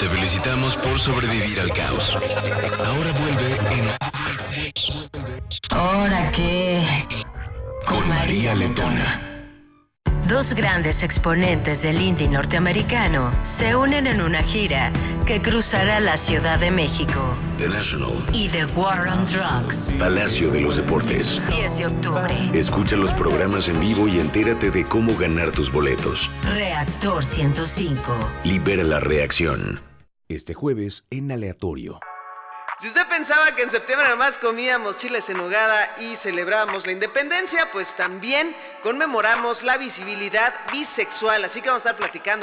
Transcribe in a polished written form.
Te felicitamos por sobrevivir al caos. Ahora vuelve en ¿Ahora qué? Con María Letona. Dos grandes exponentes del indie norteamericano se unen en una gira que cruzará la Ciudad de México The National y The War on Drugs. Palacio de los Deportes. 10 de octubre. Escucha los programas en vivo y entérate de cómo ganar tus boletos. Reactor 105. Libera la reacción. Este jueves en Aleatorio. Si usted pensaba que en septiembre nomás comíamos chiles en nogada y celebrábamos la independencia, pues también conmemoramos la visibilidad bisexual. Así que vamos a estar platicando